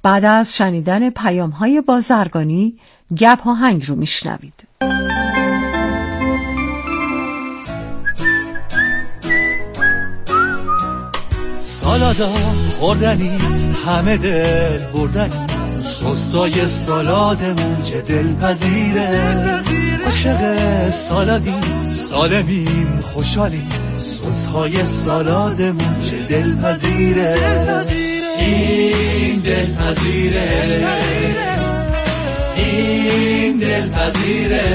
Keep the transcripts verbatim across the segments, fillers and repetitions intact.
بعد از شنیدن پیام‌های بازرگانی گپ آهنگ رو میشنوید. سالادا خوردنی همه دل بردنی، سسای سالادمون چه دلپذیره، عاشق سالادی سالمیم خوشحالیم، سسهای سالادمون چه دلپذیره، این دلپذیره، این دلپذیره،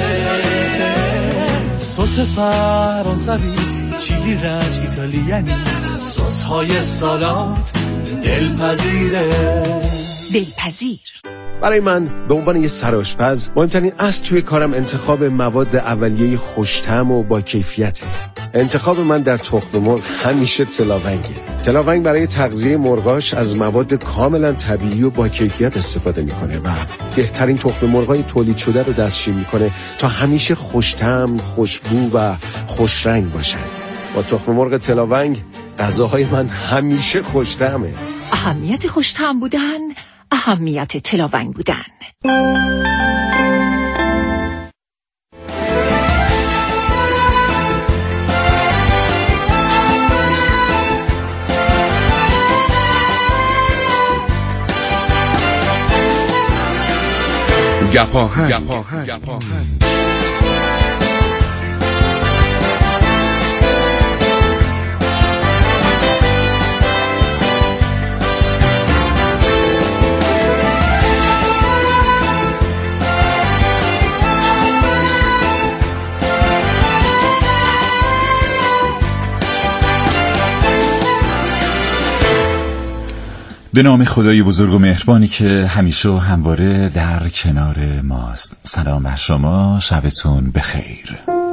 سس فرانسوی چیلی رنج ایتالیانی، سس‌های سالاد دلپذیره. دلپذیر. برای من به عنوان یه سرآشپز مهمترین اصل توی کارم انتخاب مواد اولیه خوش‌طعم و با کیفیته. انتخاب من در تخم مرغ همیشه تلاونگه. تلاونگ برای تغذیه مرغاش از مواد کاملا طبیعی و با کیفیت استفاده میکنه و بهترین تخم مرغای تولید شده رو دستشویی میکنه تا همیشه خوش‌طعم، خوشبو و خوشرنگ باشن. با تخم مرغ تلاونگ غذاهای من همیشه خوش‌طعمه. اهمیت خوش‌طعم بودن، اهمیت تلاونگ بودن. گپاهنگ. به نام خدای بزرگ و مهربانی که همیشه و همواره در کنار ماست. سلام بر شما، شبتون بخیر.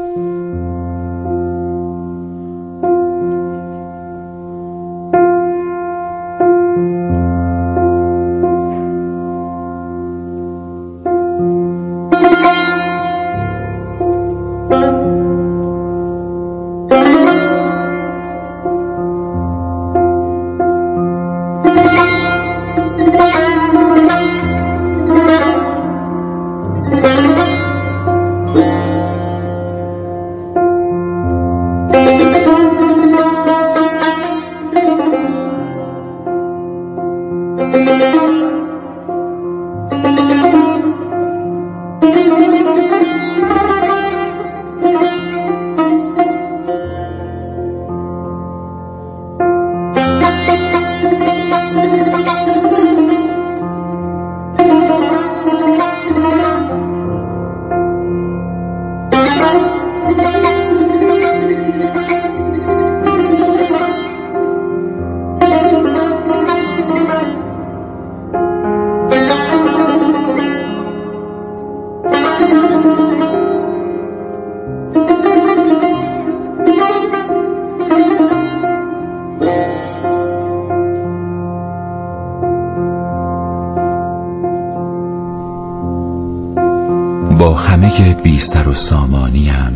با همه بی سر و سامانیم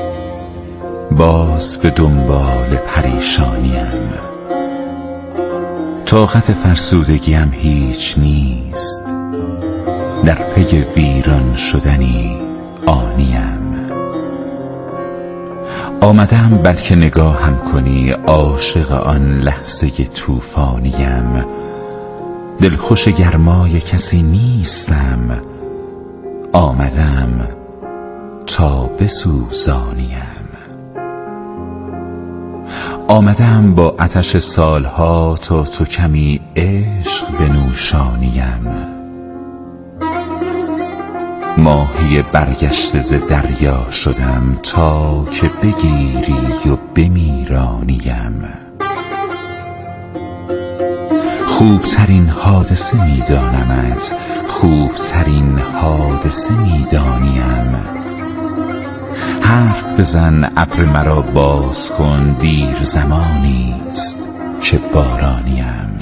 باز به دنبال پریشانیم، طاقت فرسودگیم هیچ نیست، در پی ویران شدنی آنیم. آمدم بلکه نگاهم کنی، عاشق آن لحظه طوفانیم، دلخوش گرمای کسی نیستم، آمدم تا بسوزانیم. آمدم با آتش سالها تا تو کمی عشق بنوشانیم، ماهی برگشته ز دریا شدم تا که بگیری و بمیرانیم. خوبترین حادثه میدانمت، خوبترین حادثه میدانیم. حرف بزن ابر مرا باز کن، دیر زمانیست که بارانیم.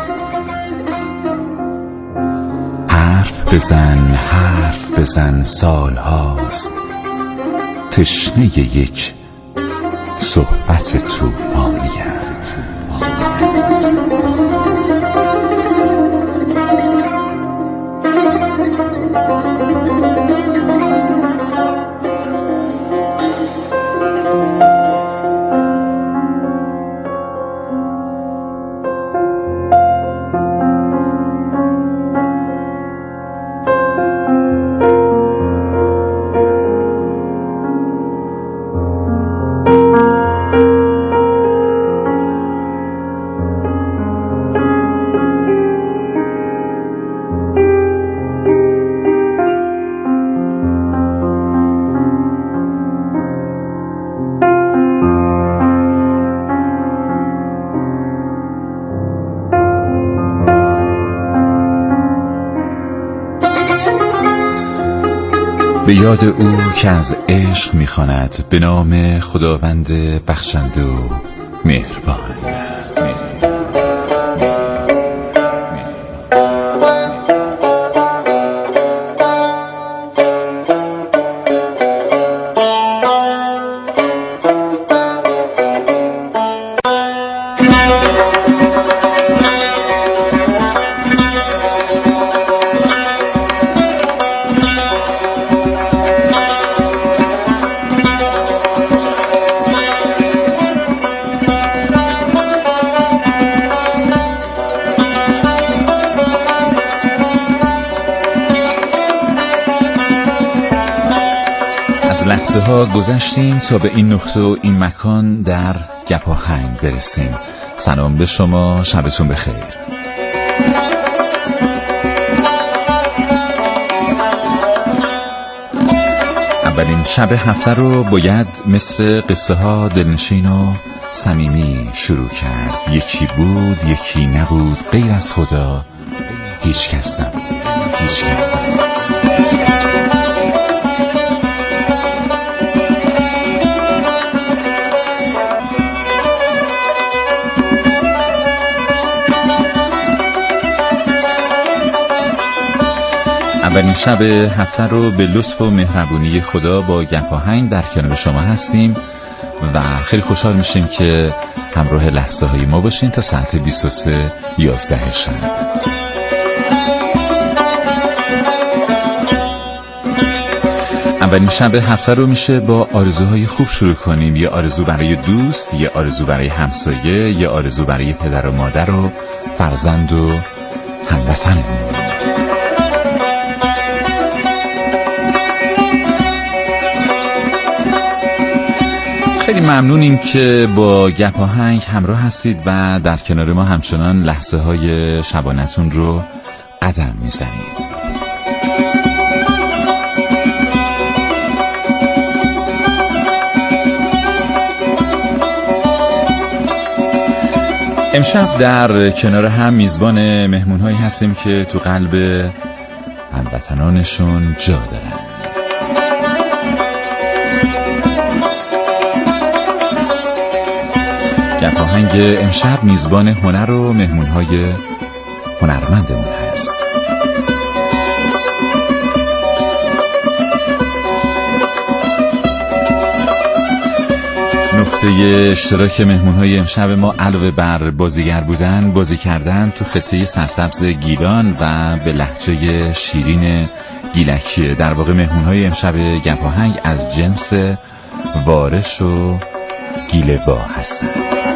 حرف بزن حرف بزن سالهاست، تشنه یک صحبت طوفانیم. به یاد او که از عشق می‌خواند، به نام خداوند بخشنده و مهربان. از لحظه ها گذشتیم تا به این نقطه و این مکان در گپ آهنگ برسیم. سلام به شما، شبتون بخیر. اولین شب هفته رو باید مثل قصه ها دلنشین و صمیمی شروع کرد. یکی بود یکی نبود، غیر از خدا هیچ کس نبود، هیچ کس نبود. اولین شب هفته رو به لطف و مهربونی خدا با گپ آهنگ در کنار شما هستیم و خیلی خوشحال میشیم که همراه لحظه های ما باشین تا ساعت بیست و سه یازده شب. اولین شب هفته رو میشه با آرزوهای خوب شروع کنیم. یه آرزو برای دوست، یه آرزو برای همسایه، یه آرزو برای پدر و مادر و فرزند و هموطنمون. خیلی ممنونیم که با گپ آهنگ همراه هستید و در کنار ما همچنان لحظه های شبانتون رو قدم میزنید. امشب در کنار هم میزبان مهمون هایی هستیم که تو قلب هموطنانشون جا دارن. گپ آهنگ امشب میزبان هنر و مهمونهای هنرمندمون هست. نقطه اشتراک مهمونهای امشب ما علاوه بر بازیگر بودن، بازی کردن تو خطه سرسبز گیلان و به لهجه شیرین گیلکیه. در واقع مهمونهای امشب گپ آهنگ از جنس وارش و گیله‌با هستن.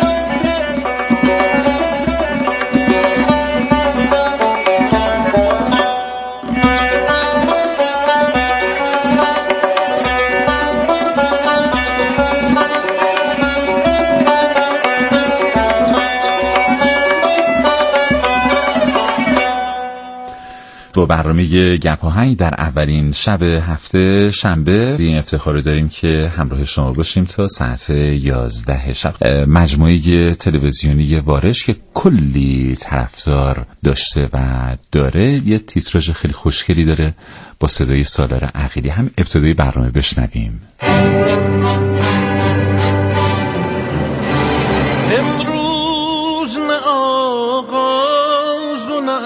با برنامه گپ آهنگ در اولین شب هفته شنبه این افتخار رو داریم که همراه شما باشیم تا ساعت یازده شب. مجموعه تلویزیونی وارش که کلی طرفدار داشته و داره یه تیتراژ خیلی خوشگلی داره با صدای سالار عقیلی. هم ابتدای برنامه بشنویم. امروز نه آغاز و نه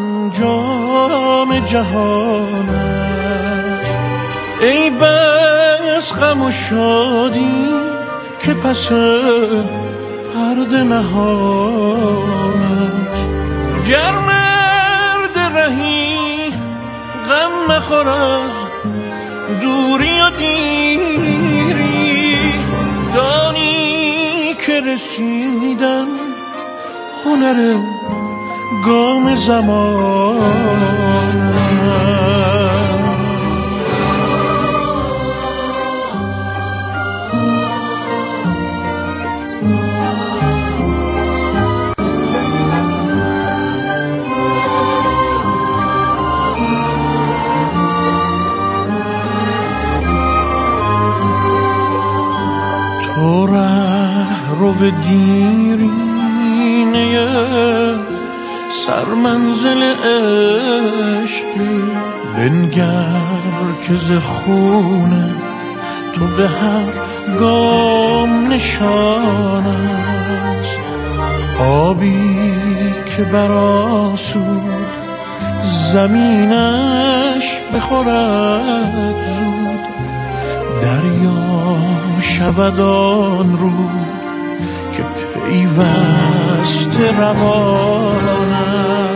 انجام جهان است، ای بس غم و شادی که پس پرده نهان است. گر مرد رهی غم مخور از دوری و دیری، دانی که رسیدن هنر گام زمان. تو ره رو به دیرینه سرمنزل عشقی، بنگر که ز خون تو به هر گام نشان است. آبی که برآسود زمینش بخورد زود، دریا شود آن رود که پیوسته روان است.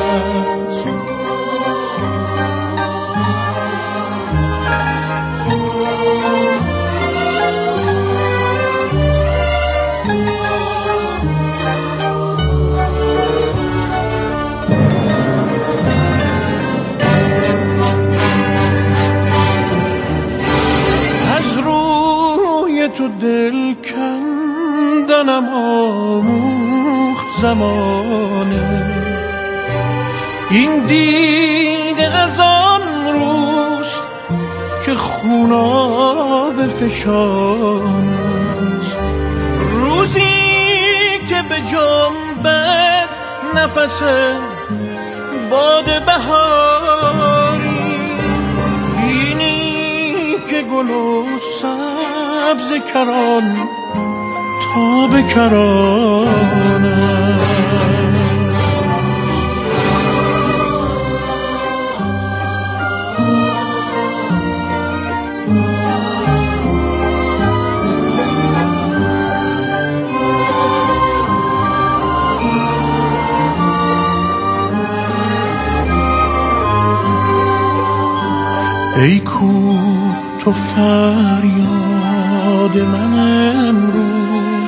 تو دل کندنم آموخت زمانه، این دیده از آن روز که خوناب فشان است. روزی که به جنبت نفس باد بهاری، بینی که گل و سبز کران تا به کران است. ای کو تو فریاد من امروز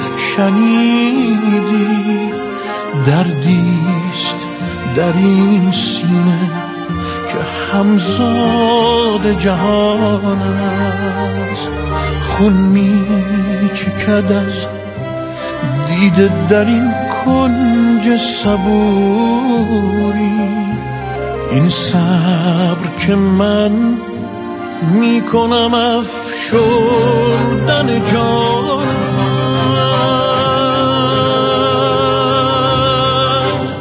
شنیدی، دردیست در این سینه که همزاد جهان است. خون می چکد از دیده در این کنج صبوری، این صبر که من می کنم افشردن جان است.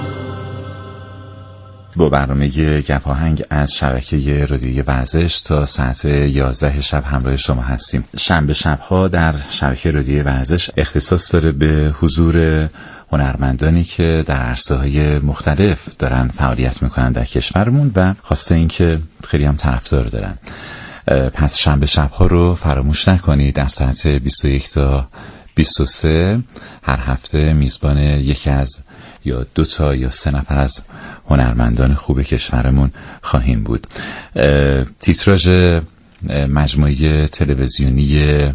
با برنامه گپ آهنگ از شبکه رادیویی ورزش تا ساعت یازده شب همراه شما هستیم. شنبه شبها در شبکه رادیویی ورزش اختصاص داره به حضور هنرمندانی که در عرصه‌های مختلف دارن فعالیت میکنن در کشورمون و خواسته این که خیلی هم طرفدار دارن. پس شنبه شبها رو فراموش نکنید. از ساعت بیست و یک تا بیست و سه هر هفته میزبان یکی از یا دو تا یا سه نفر از هنرمندان خوب کشورمون خواهیم بود. تیتراژ مجموعه تلویزیونی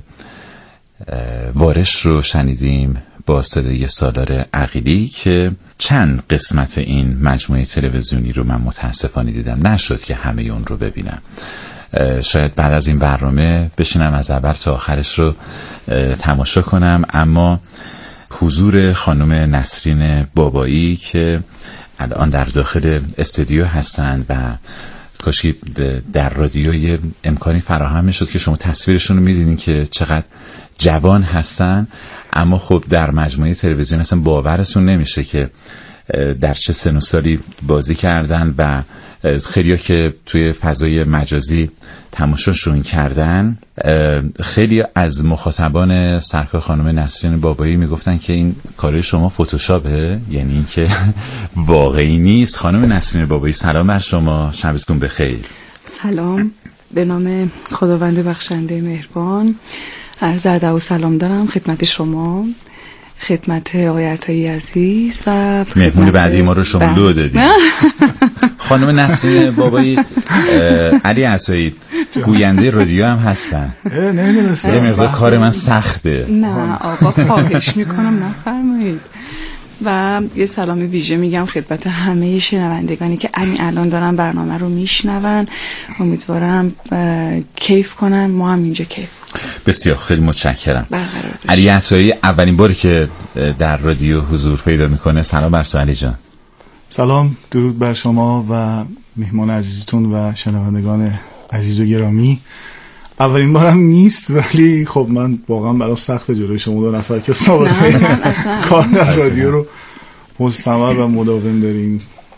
وارش رو شنیدیم با صدای سالار عقیلی که چند قسمت این مجموعه تلویزیونی رو من متاسفانه دیدم، نشد که همه اون رو ببینم. شاید بعد از این برنامه بشینم از اول تا آخرش رو تماشا کنم، اما حضور خانم نسرین بابایی که الان در داخل استودیو هستند و کاشی در رادیو امکانی فراهم میشد که شما تصویرشون رو میدینین که چقدر جوان هستن، اما خب در مجموعه تلویزیون اصلا باورتون نمیشه که در چه سن و سالی بازی کردن و خیلیا که توی فضای مجازی تماشاشون کردن. خیلی از مخاطبان سرکار خانم نسرین بابایی میگفتن که این کارای شما فتوشاپه، یعنی این که واقعی نیست. خانم نسرین بابایی سلام بر شما، شبتون بخیر. سلام، به نام خداوند بخشنده مهربان عرض ادب و سلام دارم خدمت شما، خدمت آقای عطایی عزیز و مهمون بعدی ما رو شما لو دادید. خانم نسرین بابایی علی عطایی گوینده رادیو هم هستن. نمیدونستم. یه مقدار کار من سخته. نه آقا خواهش میکنم نفرمایید. و یه سلام ویژه میگم خدمت همه شنوندگانی که همین الان دارن برنامه رو میشنون. امیدوارم کیف کنن، ما هم اینجا کیف کنیم. بسیار خیلی متشکرم. علی عطایی اولین باری که در رادیو حضور پیدا میکنه. سلام بر تو علی جان. سلام، درود بر شما و مهمان عزیزتون و شنوندگان عزیز و گرامی. اولین بارم نیست ولی خب من واقعا برام سخته جلوی شما دو نفر که سابقه کار در رادیو رو مستمر و مداوم داریم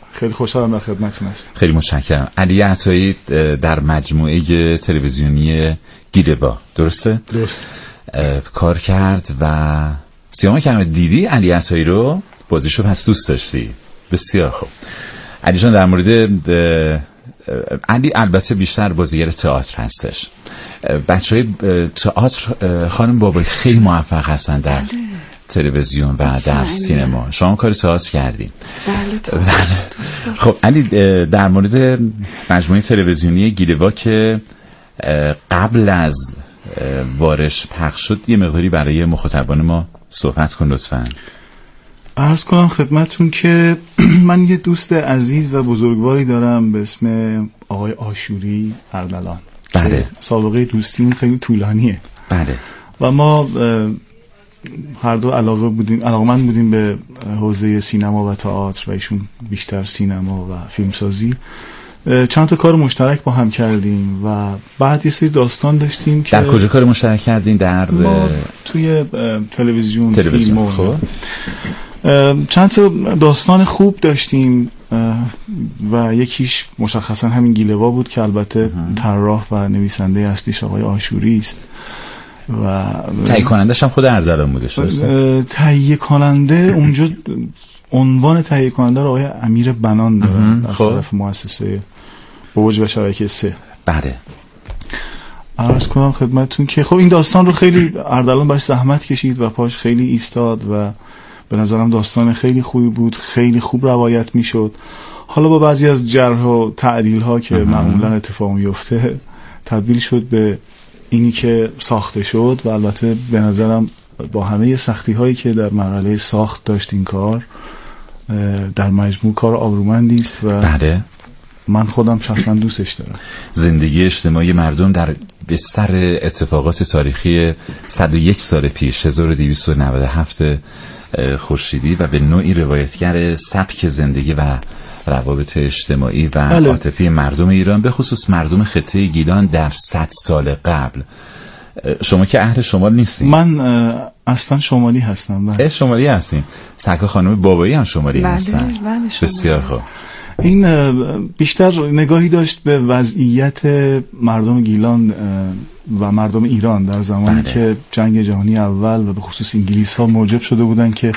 خیلی خوشحالم در خدمتتون هستم. خیلی متشکرم. علی عطایی در مجموعه تلویزیونی گیلوا، درسته؟ درست. کار کرد و سیامک هم دیدی علی عطایی رو، بازیشو پس دوست داشتی؟ بسیار خوب. علی جان، در مورد علی البته بیشتر بازیگر تئاتر هستش. بچهای تئاتر خانم بابایی خیلی موفق هستن در تلویزیون و در سینما. شما کار تئاتر کردین. بله. خب علی، در مورد مجموعه تلویزیونی گیلوا که قبل از وارش پخش شد یه مقداری برای مخاطبان ما صحبت کن لطفاً. عرض کنم خدمتون که من یه دوست عزیز و بزرگواری دارم به اسم آقای آشوری اردلان. بله. سابقه دوستیم خیلی طولانیه. بله. و ما هر دو علاقه بودیم علاقمند بودیم به حوزه سینما و تئاتر و ایشون بیشتر سینما و فیلمسازی. چند تا کار مشترک با هم کردیم و بعد یه سری داستان داشتیم که در کجا کار مشترک کردین؟ در ما توی تلویزیون تلویزیون. خب چند تا داستان خوب داشتیم و یکیش مشخصا همین گیلوا بود که البته طراح و نویسنده اصلیش آقای آشوری است و تهیه کنندش هم خود اردلان بوده. درسته؟ تهیه کننده اونجا عنوان تهیه کننده رو آقای امیر بنان دارن از طرف مؤسسه بوج و شبکه سه. بله. عرض کنم خدمتتون که خب این داستان رو خیلی اردلان برای زحمت کشید و پاش خیلی ایستاد و به نظرم داستان خیلی خوبی بود، خیلی خوب روایت میشد. حالا با بعضی از جرح و تعدیل ها که معمولا اتفاق میفته تبدیل شد به اینی که ساخته شد و البته به نظرم با همه سختی هایی که در مرحله ساخت داشت این کار در مجموع کار آبرومندی است و بله. من خودم شخصا دوستش دارم. زندگی اجتماعی مردم در بستر اتفاقات تاریخی صد و یک سال پیش هزار و دویست و نود و هفت خورشیدی و به نوعی روایتگر سبک زندگی و روابط اجتماعی و بله. عاطفی مردم ایران، به خصوص مردم خطه گیلان در صد سال قبل. شما که اهل شمال نیستین؟ من اصلا شمالی هستم. بله. شمالی هستین؟ سکا خانم بابایی هم شمالی بله. هستن. بله. بسیار خوب. این بیشتر نگاهی داشت به وضعیت مردم گیلان و مردم ایران در زمانی بله. که جنگ جهانی اول و به خصوص انگلیس ها موجب شده بودن که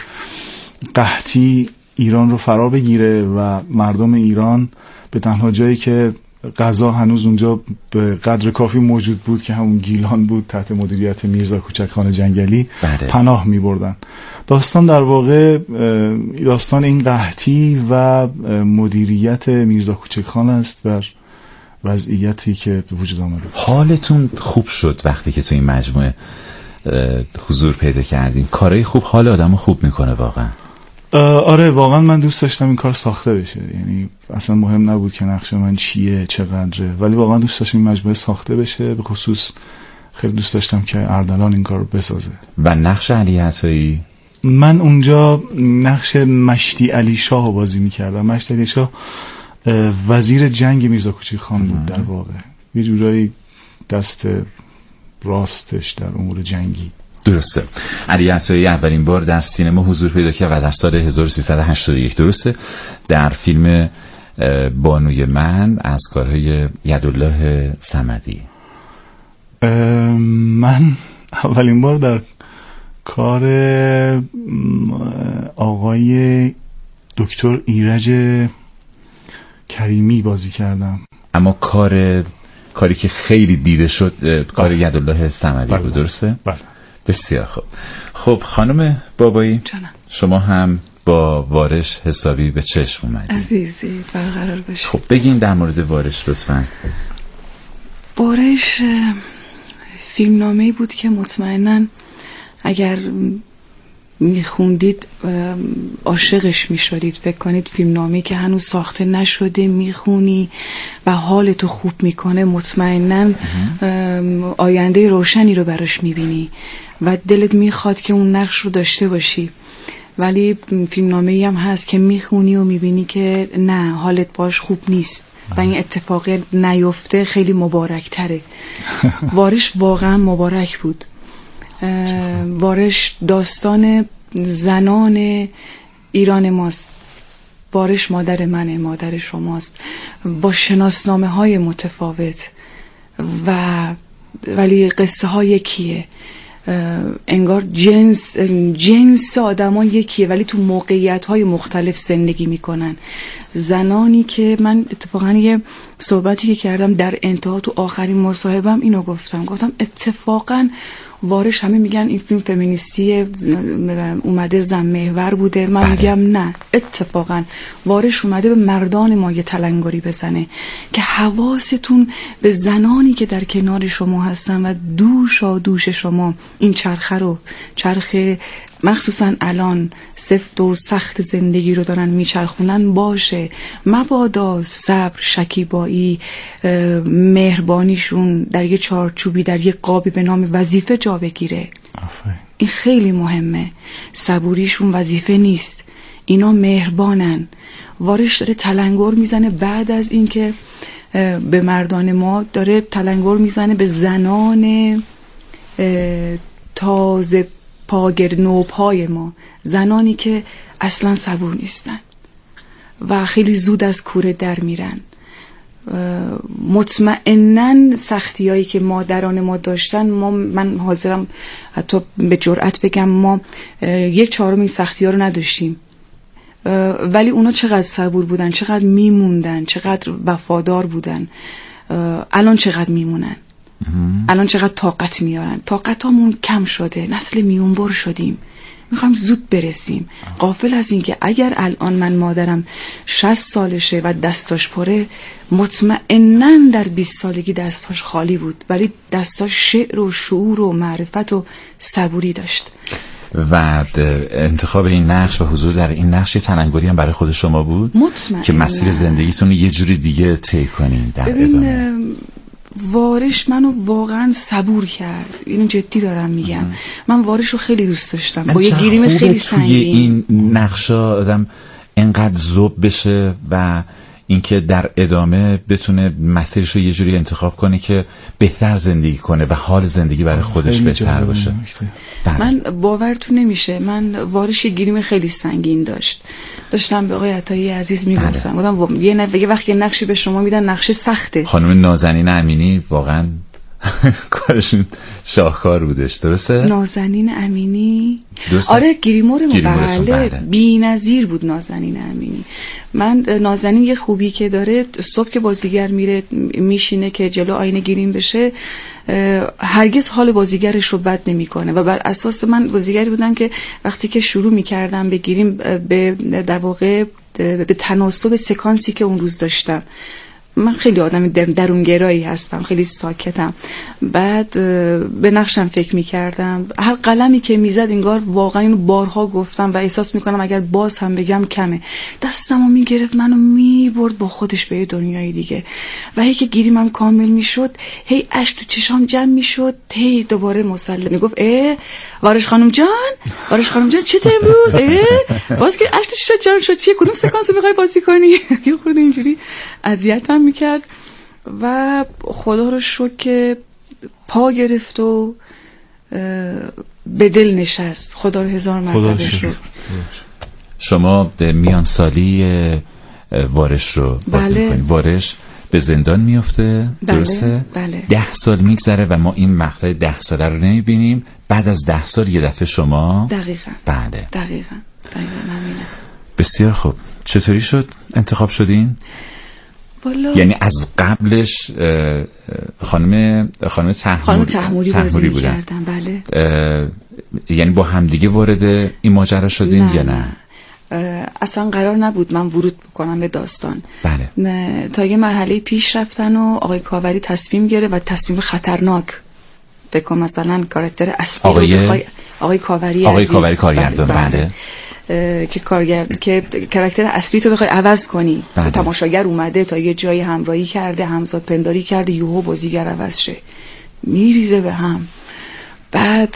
قحطی ایران رو فرا بگیره و مردم ایران به تنها جایی که غذا هنوز اونجا به قدر کافی موجود بود که همون گیلان بود تحت مدیریت میرزا کوچکخان جنگلی بله. پناه می بردن. داستان در واقع داستان این قحطی و مدیریت میرزا کوچکخان است بر وضعیتی که به وجود آمده. حالتون خوب شد وقتی که تو این مجموعه حضور پیدا کردین؟ کارهای خوب حال آدمو خوب میکنه واقعا. آره واقعا من دوست داشتم این کار ساخته بشه، یعنی اصلا مهم نبود که نقش من چیه چقدره، ولی واقعا دوست داشتم این مجموعه ساخته بشه. به خصوص خیلی دوست داشتم که اردلان این کار رو بسازه. و نقش علی عطایی؟ من اونجا نقش مشتی علی شاه رو بازی میکردم. مشتی علی شاه وزیر جنگ میرزا کوچکخان بود در واقع، یه جورایی دست راستش در امور جنگی. درسته. علی عطایی اولین بار در سینما حضور پیدا کرد و در سال هزار و سیصد و هشتاد و یک، درسته، در فیلم بانوی من از کارهای یدالله صمدی. من اولین بار در کار آقای دکتر ایرج کریمی بازی کردم. اما کار کاری که خیلی دیده شد کار یدالله صمدی بود، درسته؟ بله. بسیار خوب. خب خانم بابایی جانم. شما هم با وارش حسابی به چشم اومدید. عزیزی برقرار باشید. خب بگین در مورد وارش لطفاً. وارش فیلمنامه‌ای بود که مطمئناً اگر میخوندید عاشقش میشدید. فکر کنید فیلمنامه‌ای که هنوز ساخته نشده میخونی و حالتو خوب میکنه، مطمئناً آینده روشنی رو براش میبینی و دلت میخواد که اون نقش رو داشته باشی. ولی فیلمنامه‌ای هم هست که میخونی و میبینی که نه، حالت باش خوب نیست و این اتفاق نیفته خیلی مبارک تره. وارش واقعا مبارک بود. وارش داستان زنان ایران ماست وارش مادر منه، مادر شماست، با شناسنامه های متفاوت و ولی قصه ها یکیه. انگار جنس جنس آدمان یکیه ولی تو موقعیت های مختلف زندگی میکنن. زنانی که من اتفاقا یه صحبتی که کردم در انتها تو آخرین مصاحبم اینو گفتم گفتم اتفاقا وارش همه میگن این فیلم فمینیستی اومده زن محور بوده، من میگم نه، اتفاقا وارش اومده به مردان ما یه تلنگری بزنه که حواستون به زنانی که در کنار شما هستن و دوشا دوش شما این چرخه رو چرخه مخصوصا الان سفت و سخت زندگی رو دارن میچرخونن باشه. مبادا صبر، شکیبایی، مهربانیشون در یه چارچوبی در یه قابی به نام وظیفه جا بگیره. آفای. این خیلی مهمه. صبوریشون وظیفه نیست، اینا مهربانن. وارش داره تلنگر میزنه بعد از اینکه به مردان ما داره تلنگر میزنه به زنان تازه پاگر نوپای ما، زنانی که اصلا صبور نیستن و خیلی زود از کوره در میرن. مطمئناً سختی هایی که مادران ما داشتن، ما من حاضرم حتی به جرئت بگم ما یک چهارم این سختی ها رو نداشتیم، ولی اونا چقدر صبور بودن، چقدر میموندن، چقدر وفادار بودن. الان چقدر میمونن، الان چقدر طاقت میارن. طاقتامون کم شده، نسل میونبر شدیم، میخوایم زود برسیم. غافل از این که اگر الان من مادرم شصت سالشه و دستاش پره، مطمئناً در بیست سالگی دستاش خالی بود ولی دستاش شعر و شعور و معرفت و صبوری داشت. و انتخاب این نقش و حضور در این نقش تلنگری هم برای خود شما بود؟ مطمئناً. که مسیر زندگیتون رو یه جوری دیگه طی کنین در ادامه. وارش منو واقعا صبور کرد، اینو جدی دارم میگم. من وارش رو خیلی دوست داشتم، با یه گیریم خیلی سنگین. توی این نقشا آدم انقدر ذوب بشه و اینکه در ادامه بتونه مسیرش رو یه جوری انتخاب کنه که بهتر زندگی کنه و حال زندگی برای خودش بهتر باشه. من باورتون نمیشه، من وارش یه گیریم خیلی سنگین داشت. داشتم به آقای عطایی عزیز میگفتم، گفتم یه نه یه وقت یه نقشی به شما میدن نقش سخته. خانم نازنین امینی واقعا کارشون شاهکار بودش، درسته؟ نازنین امینی درسته؟ آره گریمور بله بی‌نظیر بود نازنین امینی. من نازنین یه خوبی که داره، صبح که بازیگر میره میشینه که جلو آینه گریم بشه، هرگز حال بازیگرش رو بد نمیکنه و بر اساس من بازیگری بودم که وقتی که شروع میکردم بگیریم به در واقع به تناسب سکانسی که اون روز داشتم، من خیلی آدم درونگرایی هستم، خیلی ساکتم. بعد به نقشم فکر میکردم، هر قلمی که میزد انگار واقعا اینو بارها گفتم و احساس میکنم اگر باز هم بگم کمه. دستمو میگرفت منو میبرد با خودش به دنیای دیگه و هی که گیریم هم کامل میشد هی اشک تو چشام جمع میشد، هی دوباره مسلم میگفت اه وارش خانم جان، وارش خانم جان چی امروز؟ اه باز که اشک تو چشام جمع شد، چی کدوم سکانس میخوای بازی کنی؟ یه خورده اینجوری اذیتم میکرد و خدا رو شکر که پا گرفت و به دل نشست. خدا رو هزار مرتبه شکر. شما میان سالی وارش رو بازی بله. میکنید. وارش به زندان میفته، بله. درسته؟ بله. ده سال میگذره و ما این مقطع ده ساله رو نمیبینیم. بعد از ده سال یه دفعه شما دقیقاً بله دقیقاً دقیقاً همینه. بسیار خوب. چطوری شد انتخاب شدین؟ والا یعنی از قبلش خانم خانم تحموری تحموری بازی کردن. بله. یعنی با همدیگه وارد این ماجرا شدین نه، یا نه؟ نه اصلا قرار نبود من ورود بکنم به داستان. بله. نه، تا یه مرحله پیش رفتن و آقای کاوری تصمیم گرفت و تصمیم خطرناک بکن مثلا کاراکتر اصلی آقای... رو بخوای آقای کاوری آقای عزیز. کاوری کارگردان. بله, بله. که کارگرد که کاراکتر اصلی تو بخوای عوض کنی. بله. تماشاگر اومده تا یه جایی همراهی کرده، همزاد پنداری کرده، یهو بازیگر عوض شه، میریزه به هم. بعد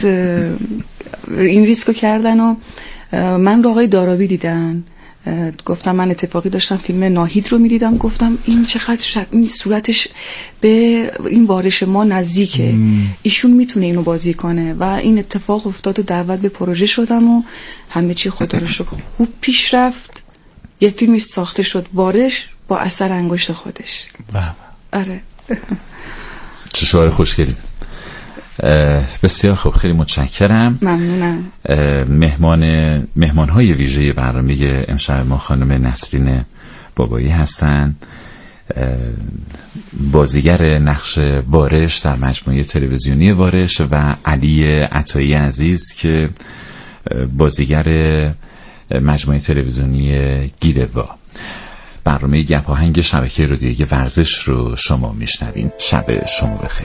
این ریسکو کردن و من رو آقای دارابی دیدن، گفتم من اتفاقی داشتم فیلم ناهید رو میدیدم، گفتم این چقدر شب این صورتش به این وارش ما نزدیکه، ایشون میتونه اینو بازی کنه و این اتفاق افتاد و دعوت به پروژه شدم و همه چی خدا رو شکر خوب پیش رفت یه فیلمی ساخته شد وارش با اثر انگشت خودش. بله. آره. چه شعار خوشگلی. بسیار خوب، خیلی متشکرم. ممنونم. مهمان مهمان‌های ویژه برنامه امشب ما خانم نسرین بابایی هستند، بازیگر نقش بارش در مجموعه تلویزیونی بارش، و علی عطایی عزیز که بازیگر مجموعه تلویزیونی گیلوا. برنامه گپ آهنگ شبکه رادیویی ورزش رو شما میشنوین. شب شما بخیر.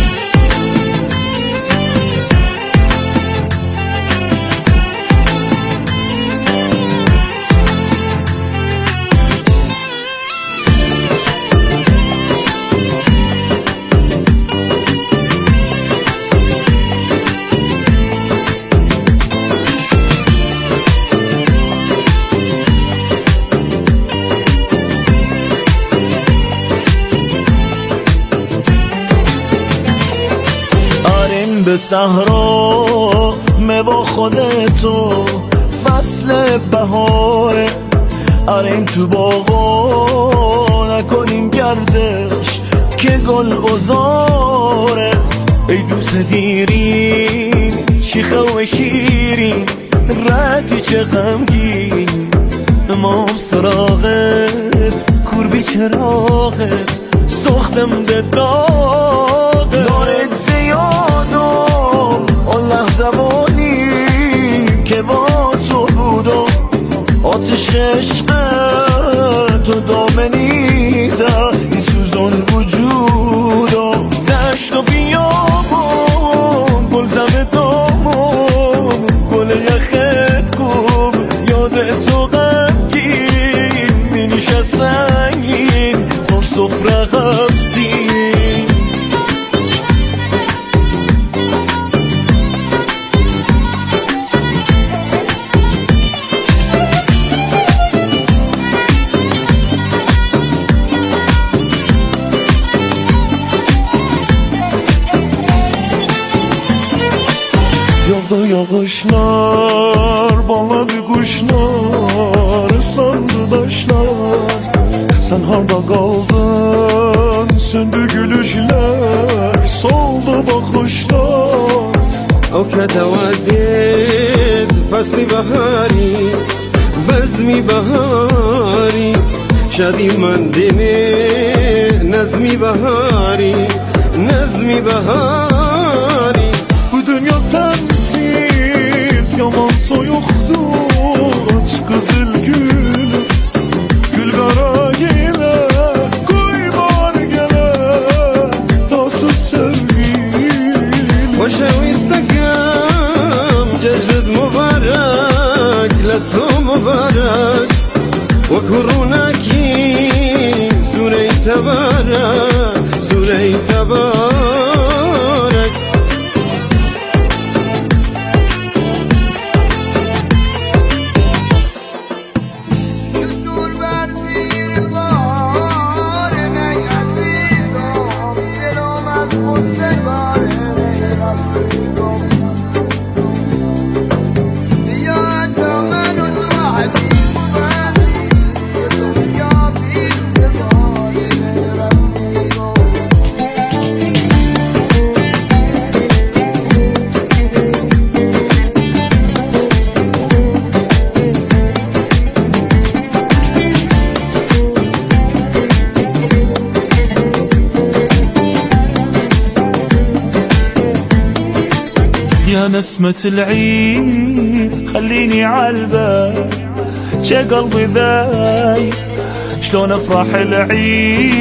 به صحرا مه با خودتو فصل بهاره، آریم تو باغا نکنیم گردش که گل بزاره. ای دوست دیرین شیخه و شیرین رتی چه غمگین، امام سراغت کوربی چراغت سختم ده داغ دارت زیاد و اون لحظه بانی که با تو بودم آتش عشق تو دامنیزه این سوزان وجودم دشت و بیابم گل زم دامم گل یخت کن یاد تو غمگین مینیشه سنگین خور سفره غبزین. Yağdı yağışlar, bağladı kuşlar, ıslandı taşlar. Sen harda kaldın, söndü gülüşler, soldu bakışlar. او که تودید فصل بهاری بزمی بهاری شدی من دینه نظمی بهاری نظمی بهاری. Bu dünya sensiz yaman soyuktur, aç kızıl gül gül kara yine koy var gele dostu sevgilim. خوشم استکم جشنت مبارک لطو مبارک و کرونکی سوره تبارک سوره تبارک. يا نسمة العيد خليني عالبال، شي قلبي ذايب شلون افرح العيد.